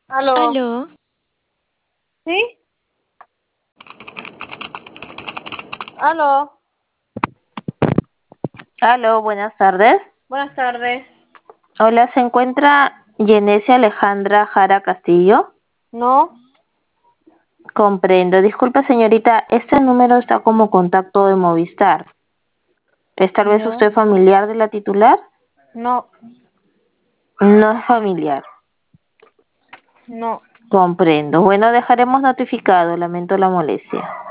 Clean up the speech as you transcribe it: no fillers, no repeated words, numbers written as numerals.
Aló, Aló, ¿sí? Aló, Aló, buenas tardes. buenas tardes. Hola, ¿se encuentra Yenesia Alejandra Jara Castillo? ¿No? Comprendo. Disculpe, señorita, este número está como contacto de Movistar. ¿Es tal vez ¿Ya? usted familiar de la titular? No, No es familiar. no. Comprendo. Bueno, dejaremos notificado. Lamento la molestia.